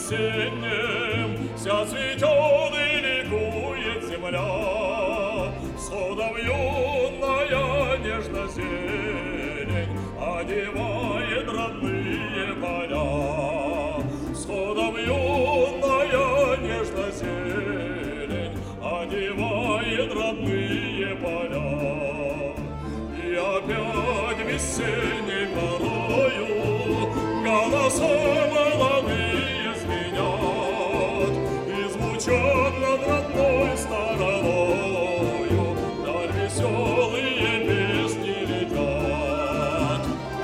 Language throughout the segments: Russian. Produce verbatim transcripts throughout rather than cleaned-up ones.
весенним вся цветет и ликует земля. Сходом юная нежно зелень одевает родные поля. Сходом юная нежно зелень одевает родные поля. И опять весенней порою голоса молодые звенят и звучат над родной стороною, даль веселые песни летят.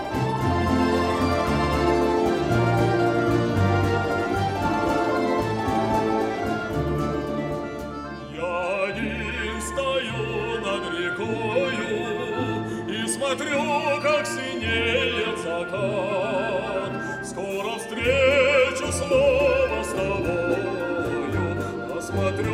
Я один стою над рекою и смотрю, как синеет закат. Скоро встречу снова с тобою, посмотрю